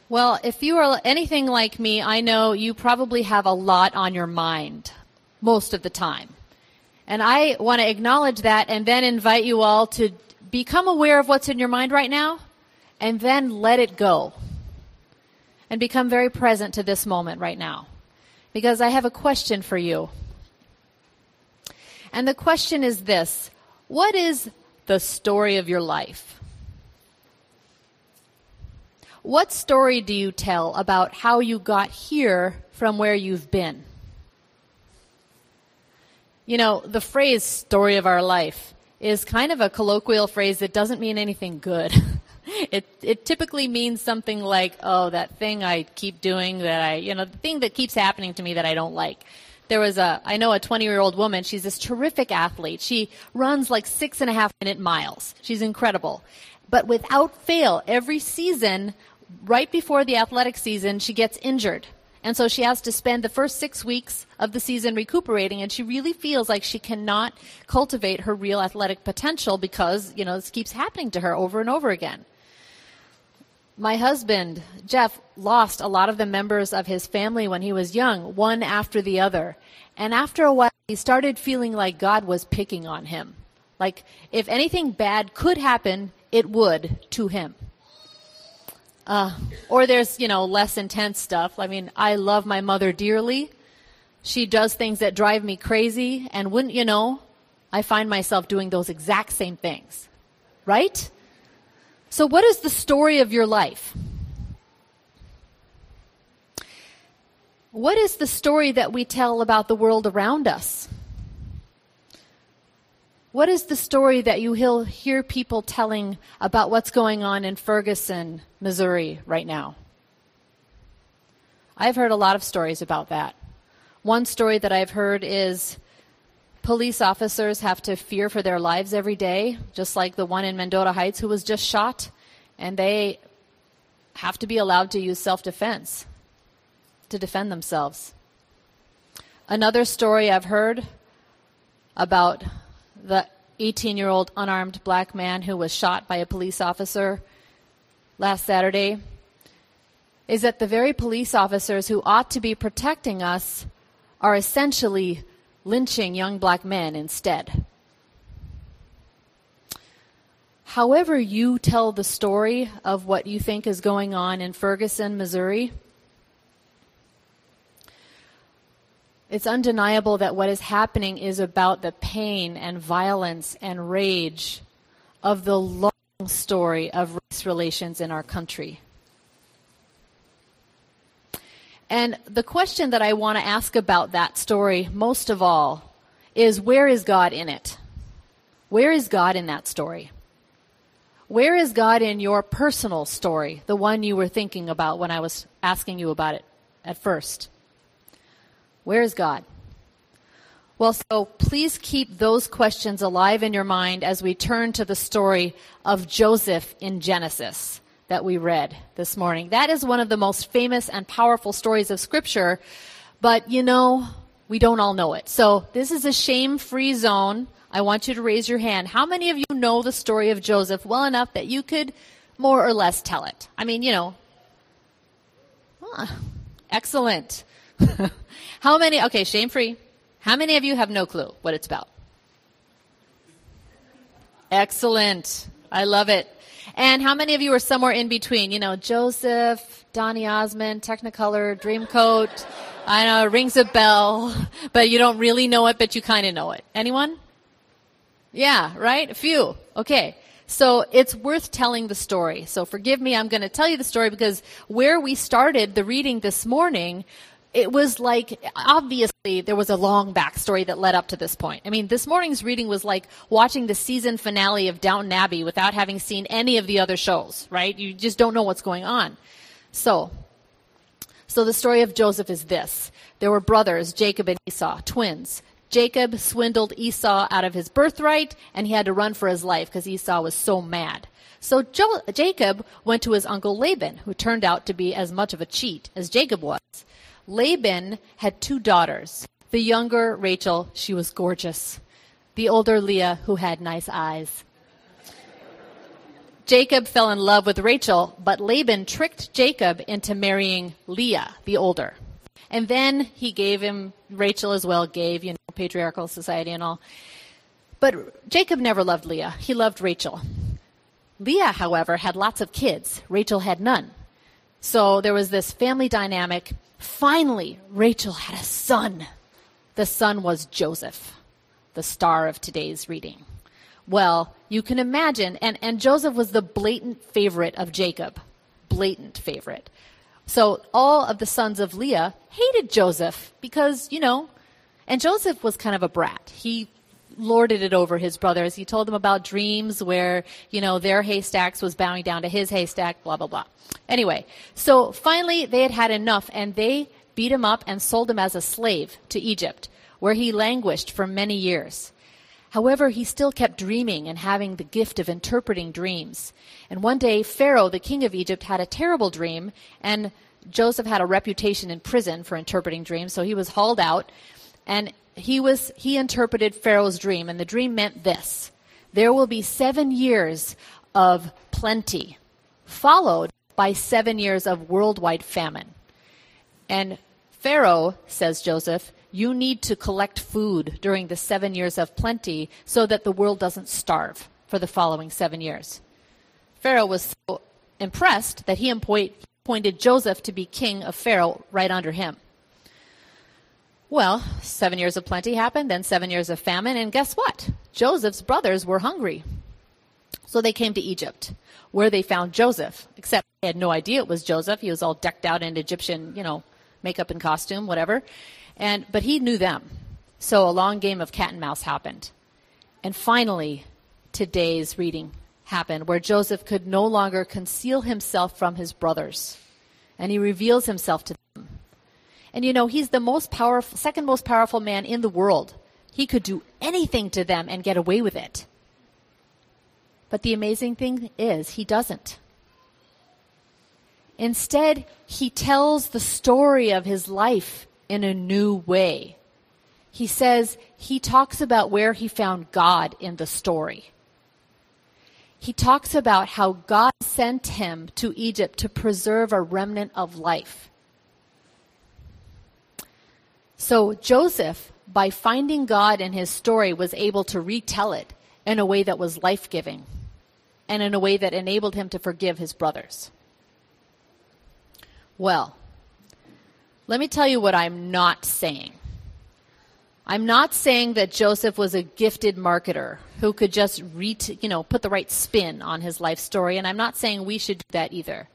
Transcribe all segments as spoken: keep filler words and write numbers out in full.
Well, if you are anything like me, I know you probably have a lot on your mind most of the time. And I want to acknowledge that and then invite you all to become aware of what's in your mind right now and then let it go. And become very present to this moment right now. Because I have a question for you. And the question is this: what is the story of your life? What story do you tell about how you got here from where you've been? You know, the phrase story of our life is kind of a colloquial phrase that doesn't mean anything good. It it typically means something like, oh, that thing I keep doing that I, you know, the thing that keeps happening to me that I don't like. There was a, I know a twenty-year-old woman, she's this terrific athlete. She runs like six and a half minute miles. She's incredible. But without fail, every season, right before the athletic season, she gets injured. And so she has to spend the first six weeks of the season recuperating, and she really feels like she cannot cultivate her real athletic potential because, you know, this keeps happening to her over and over again. My husband, Jeff, lost a lot of the members of his family when he was young, one after the other. And after a while, he started feeling like God was picking on him. Like, if anything bad could happen, it would to him. Uh, or there's, you know, less intense stuff. I mean, I love my mother dearly. She does things that drive me crazy. And wouldn't you know, I find myself doing those exact same things. Right? So what is the story of your life? What is the story that we tell about the world around us? What is the story that you hear people telling about what's going on in Ferguson, Missouri right now? I've heard a lot of stories about that. One story that I've heard is police officers have to fear for their lives every day, just like the one in Mendota Heights who was just shot, and they have to be allowed to use self-defense to defend themselves. Another story I've heard about the eighteen-year-old unarmed black man who was shot by a police officer last Saturday is that the very police officers who ought to be protecting us are essentially lynching young black men instead. However you tell the story of what you think is going on in Ferguson, Missouri, it's undeniable that what is happening is about the pain and violence and rage of the long story of race relations in our country. And the question that I want to ask about that story, most of all, is where is God in it? Where is God in that story? Where is God in your personal story, the one you were thinking about when I was asking you about it at first? Where is God? Well, so please keep those questions alive in your mind as we turn to the story of Joseph in Genesis that we read this morning. That is one of the most famous and powerful stories of Scripture, but you know, we don't all know it. So this is a shame-free zone. I want you to raise your hand. How many of you know the story of Joseph well enough that you could more or less tell it? I mean, you know. Huh, excellent. How many, okay, shame-free. How many of you have no clue what it's about? Excellent. I love it. And how many of you are somewhere in between? You know, Joseph, Donny Osmond, Technicolor, Dreamcoat. I know, it rings a bell, but you don't really know it, but you kind of know it. Anyone? Yeah, right? A few. Okay. So it's worth telling the story. So forgive me, I'm going to tell you the story because where we started the reading this morning, it was like, obviously, there was a long backstory that led up to this point. I mean, this morning's reading was like watching the season finale of Downton Abbey without having seen any of the other shows, right? You just don't know what's going on. So, so the story of Joseph is this. There were brothers, Jacob and Esau, twins. Jacob swindled Esau out of his birthright, and he had to run for his life because Esau was so mad. So jo- Jacob went to his uncle Laban, who turned out to be as much of a cheat as Jacob was. Laban had two daughters. The younger, Rachel, she was gorgeous. The older, Leah, who had nice eyes. Jacob fell in love with Rachel, but Laban tricked Jacob into marrying Leah, the older. And then he gave him Rachel as well, gave, you know, patriarchal society and all. But Jacob never loved Leah. He loved Rachel. Leah, however, had lots of kids. Rachel had none. So there was this family dynamic. Finally, Rachel had a son. The son was Joseph, the star of today's reading. Well, you can imagine, and, and Joseph was the blatant favorite of Jacob. Blatant favorite. So all of the sons of Leah hated Joseph because, you know, and Joseph was kind of a brat. He lorded it over his brothers. He told them about dreams where, you know, their haystacks was bowing down to his haystack, blah, blah, blah. Anyway, so finally they had had enough, and they beat him up and sold him as a slave to Egypt, where he languished for many years. However, he still kept dreaming and having the gift of interpreting dreams. And one day, Pharaoh, the king of Egypt, had a terrible dream, and Joseph had a reputation in prison for interpreting dreams, so he was hauled out, and he was he interpreted Pharaoh's dream, and the dream meant this: there will be seven years of plenty, followed by seven years of worldwide famine. And Pharaoh, says Joseph, you need to collect food during the seven years of plenty so that the world doesn't starve for the following seven years. Pharaoh was so impressed that he appointed Joseph to be king of Pharaoh right under him. Well, seven years of plenty happened, then seven years of famine, and guess what? Joseph's brothers were hungry. So they came to Egypt, where they found Joseph, except they had no idea it was Joseph. He was all decked out in Egyptian, you know, makeup and costume, whatever. And but he knew them. So a long game of cat and mouse happened. And finally, today's reading happened, where Joseph could no longer conceal himself from his brothers. And he reveals himself to them. And you know, he's the most powerful, second most powerful man in the world. He could do anything to them and get away with it. But the amazing thing is, he doesn't. Instead, he tells the story of his life in a new way. He says he talks about where he found God in the story. He talks about how God sent him to Egypt to preserve a remnant of life. So Joseph, by finding God in his story, was able to retell it in a way that was life-giving and in a way that enabled him to forgive his brothers. Well, let me tell you what I'm not saying. I'm not saying that Joseph was a gifted marketer who could just ret- you know, put the right spin on his life story, and I'm not saying we should do that either.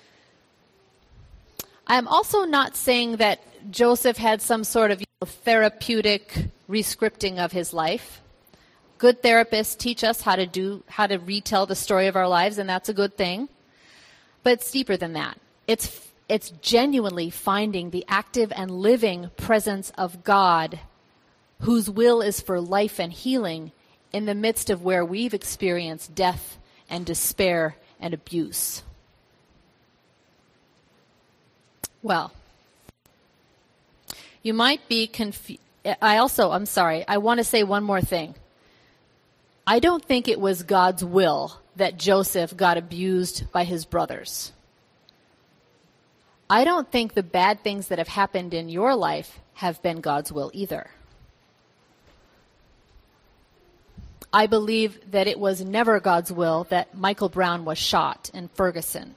I'm also not saying that Joseph had some sort of you know, therapeutic rescripting of his life. Good therapists teach us how to do, how to retell the story of our lives, and that's a good thing. But it's deeper than that. It's, it's genuinely finding the active and living presence of God, whose will is for life and healing in the midst of where we've experienced death and despair and abuse. Well, you might be confused. I also, I'm sorry, I want to say one more thing. I don't think it was God's will that Joseph got abused by his brothers. I don't think the bad things that have happened in your life have been God's will either. I believe that it was never God's will that Michael Brown was shot in Ferguson.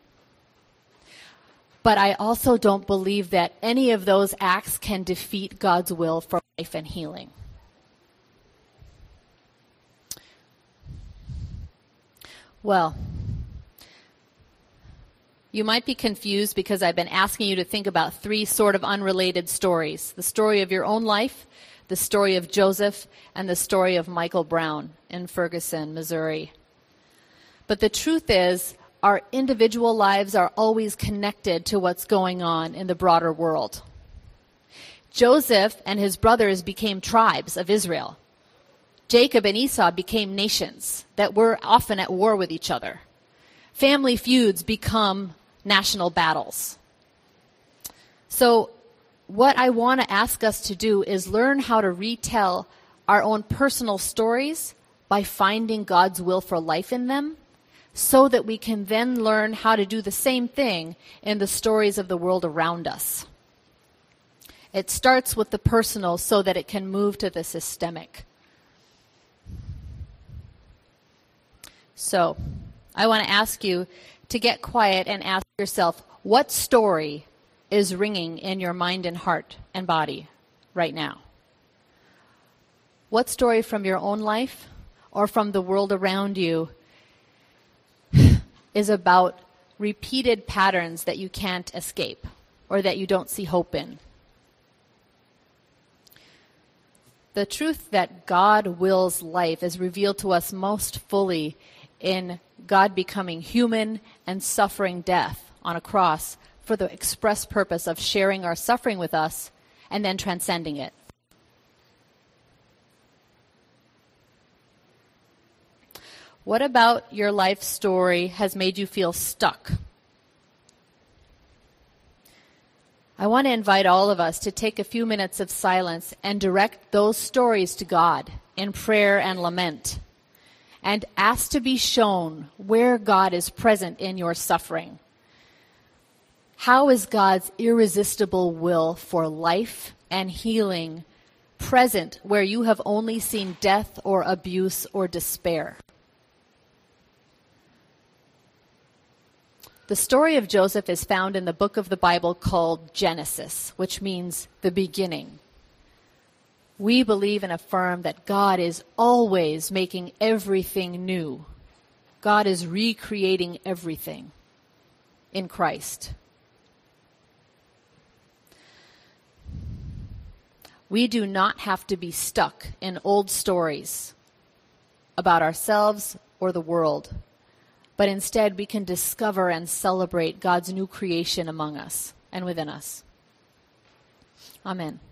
But I also don't believe that any of those acts can defeat God's will for life and healing. Well, you might be confused because I've been asking you to think about three sort of unrelated stories. The story of your own life, the story of Joseph, and the story of Michael Brown in Ferguson, Missouri. But the truth is, our individual lives are always connected to what's going on in the broader world. Joseph and his brothers became tribes of Israel. Jacob and Esau became nations that were often at war with each other. Family feuds become national battles. So what I want to ask us to do is learn how to retell our own personal stories by finding God's will for life in them, so that we can then learn how to do the same thing in the stories of the world around us. It starts with the personal so that it can move to the systemic. So, I want to ask you to get quiet and ask yourself, what story is ringing in your mind and heart and body right now? What story from your own life or from the world around you is about repeated patterns that you can't escape or that you don't see hope in? The truth that God wills life is revealed to us most fully in God becoming human and suffering death on a cross for the express purpose of sharing our suffering with us and then transcending it. What about your life story has made you feel stuck? I want to invite all of us to take a few minutes of silence and direct those stories to God in prayer and lament, and ask to be shown where God is present in your suffering. How is God's irresistible will for life and healing present where you have only seen death or abuse or despair? The story of Joseph is found in the book of the Bible called Genesis, which means the beginning. We believe and affirm that God is always making everything new. God is recreating everything in Christ. We do not have to be stuck in old stories about ourselves or the world, but instead we can discover and celebrate God's new creation among us and within us. Amen.